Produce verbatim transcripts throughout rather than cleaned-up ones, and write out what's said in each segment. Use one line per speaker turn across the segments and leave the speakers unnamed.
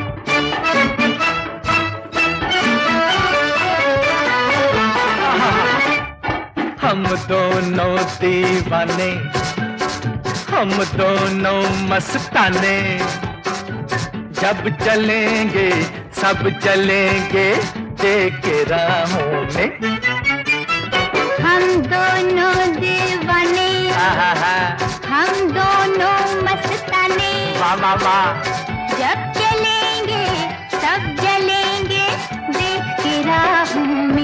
हम दोनों दीवाने, हम दोनों मस्ताने, जब चलेंगे सब चलेंगे देख राहों में।
हम दोनों दीवाने, हम दोनों मस्ताने,
वाह वाह वाह,
जब चलेंगे सब चलेंगे देख राहों में।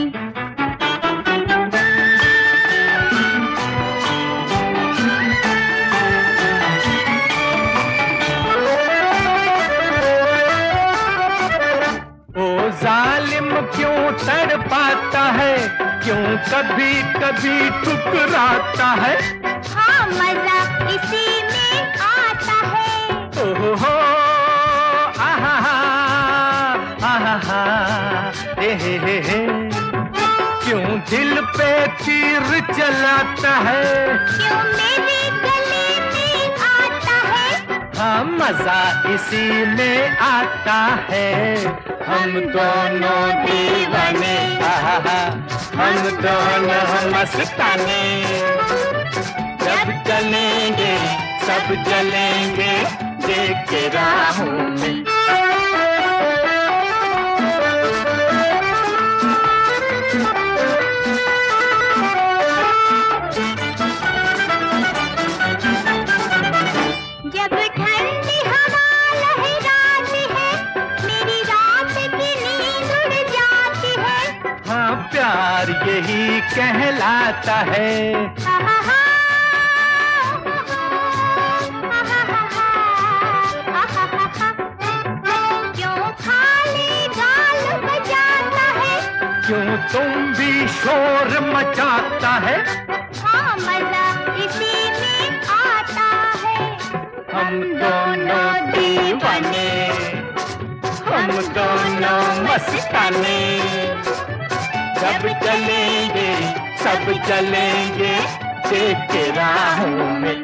जालिम क्यों तड़पाता है, क्यों कभी कभी ठुकराता है।
हाँ मजा इसी में आता है।
ओहो हो आहा हा आहा हा हे हे हे हे, क्यों दिल पे तीर चलाता है,
क्यों मेरे गले में आता है।
हाँ मजा इसी में आता है। हम दोनों दीवाने, हम दोनों मस्ताने, जब चलेंगे सब चलेंगे देख राहों में।
जब ठंडी हवा लहराती है, मेरी रात की नींद उड़ जाती है।
हाँ प्यार यही कहलाता है।
क्यों खाली गाल बजाता है,
क्यों तुम भी शोर मचाता है।
हाँ मजा इसी में आता है।
हम दोनों दीवाने, हम दोनों मस्ताने, जब चलेंगे सब चलेंगे देख राहों में।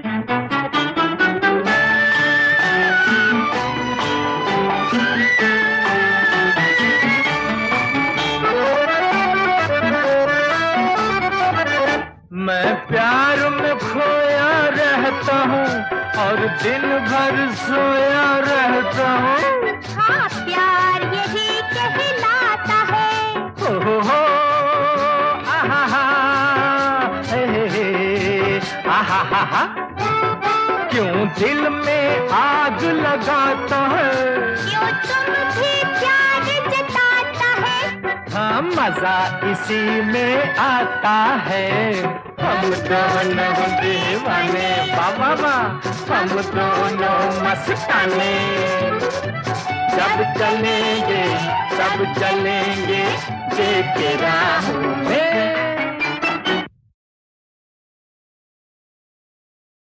मैं प्यार में खोया रहता हूँ और दिन भर सोया रहता हूँ।
हाँ प्यार यही कहलाता है।
हो हो हो आहा हा हे हे हे आहा हा हा, क्यों दिल में आग लगाता है,
क्यों तुम भी प्यार जताता है।
हाँ मजा इसी में आता है। हम दोनों दीवाने, बाबा बा, हम दोनों मस्ताने, जब चलेंगे सब चलेंगे देख राहों